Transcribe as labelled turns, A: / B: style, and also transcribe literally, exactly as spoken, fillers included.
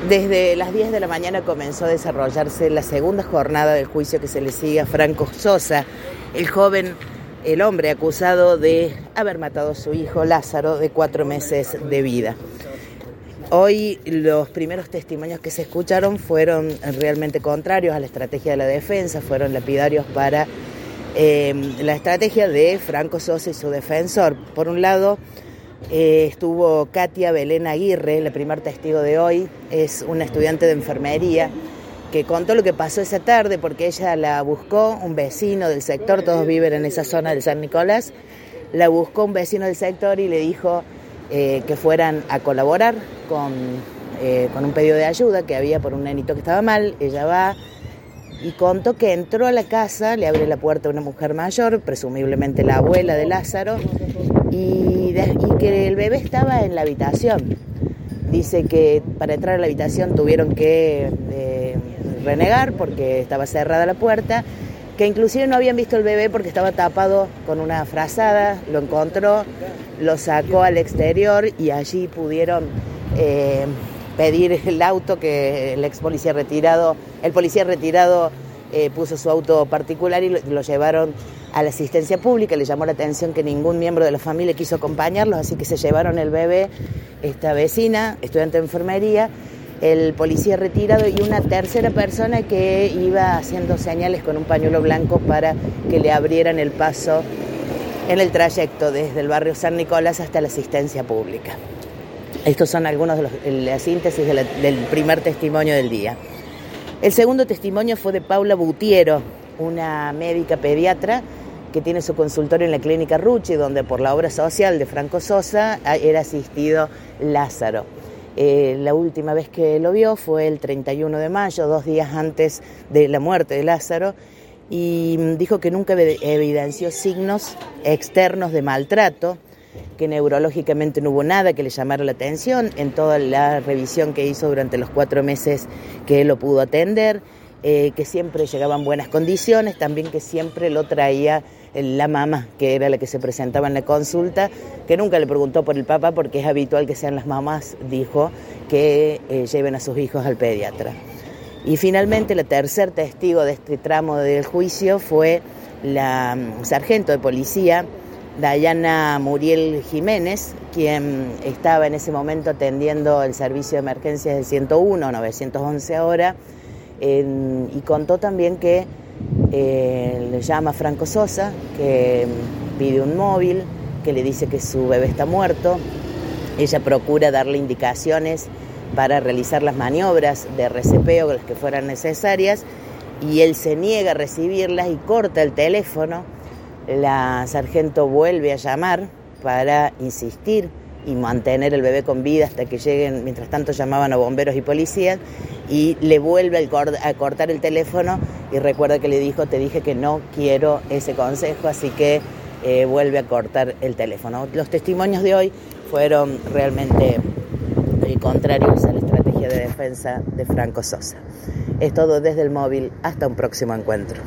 A: Desde las diez de la mañana comenzó a desarrollarse la segunda jornada del juicio que se le sigue a Franco Sosa, el joven, el hombre acusado de haber matado a su hijo Lázaro, de cuatro meses de vida. Hoy los primeros testimonios que se escucharon fueron realmente contrarios a la estrategia de la defensa, fueron lapidarios para eh, la estrategia de Franco Sosa y su defensor. Por un lado, Eh, estuvo Katia Belén Aguirre, la primer testigo de hoy, es una estudiante de enfermería que contó lo que pasó esa tarde porque ella la buscó un vecino del sector, todos viven en esa zona del San Nicolás, la buscó un vecino del sector y le dijo eh, que fueran a colaborar con, eh, con un pedido de ayuda que había por un nenito que estaba mal. Ella va y contó que entró a la casa, le abre la puerta a una mujer mayor, presumiblemente la abuela de Lázaro, y, de, y que el bebé estaba en la habitación. Dice que para entrar a la habitación tuvieron que eh, renegar porque estaba cerrada la puerta, que inclusive no habían visto el bebé porque estaba tapado con una frazada, lo encontró, lo sacó al exterior y allí pudieron eh, pedir el auto que el ex policía retirado, el policía retirado eh, puso su auto particular y lo, lo llevaron a la asistencia pública. Le llamó la atención que ningún miembro de la familia quiso acompañarlos, así que se llevaron el bebé, esta vecina, estudiante de enfermería, el policía retirado y una tercera persona que iba haciendo señales con un pañuelo blanco para que le abrieran el paso en el trayecto desde el barrio San Nicolás hasta la asistencia pública. Estos son algunos de los, la síntesis de la, del primer testimonio del día. El segundo testimonio fue de Paula Butiero, una médica pediatra que tiene su consultorio en la clínica Rucci, donde por la obra social de Franco Sosa era asistido Lázaro. Eh, la última vez que lo vio fue el treinta y uno de mayo, dos días antes de la muerte de Lázaro, y dijo que nunca evidenció signos externos de maltrato, que neurológicamente no hubo nada que le llamara la atención en toda la revisión que hizo durante los cuatro meses que él lo pudo atender, eh, que siempre llegaban buenas condiciones, también que siempre lo traía la mamá, que era la que se presentaba en la consulta, que nunca le preguntó por el papá porque es habitual que sean las mamás, dijo, que eh, lleven a sus hijos al pediatra. Y finalmente la tercer testigo de este tramo del juicio fue la um, sargento de policía, Dayana Muriel Jiménez, quien estaba en ese momento atendiendo el servicio de emergencias del ciento uno, novecientos once ahora, eh, y contó también que eh, le llama a Franco Sosa, que pide un móvil, que le dice que su bebé está muerto. Ella procura darle indicaciones para realizar las maniobras de resepeo, las que fueran necesarias, y él se niega a recibirlas y corta el teléfono. La sargento vuelve a llamar para insistir y mantener el bebé con vida hasta que lleguen, mientras tanto llamaban a bomberos y policías, y le vuelve a cortar el teléfono y recuerda que le dijo, te dije que no quiero ese consejo, así que eh, vuelve a cortar el teléfono. Los testimonios de hoy fueron realmente eh, contrarios a la estrategia de defensa de Franco Sosa. Es todo desde el móvil, hasta un próximo encuentro.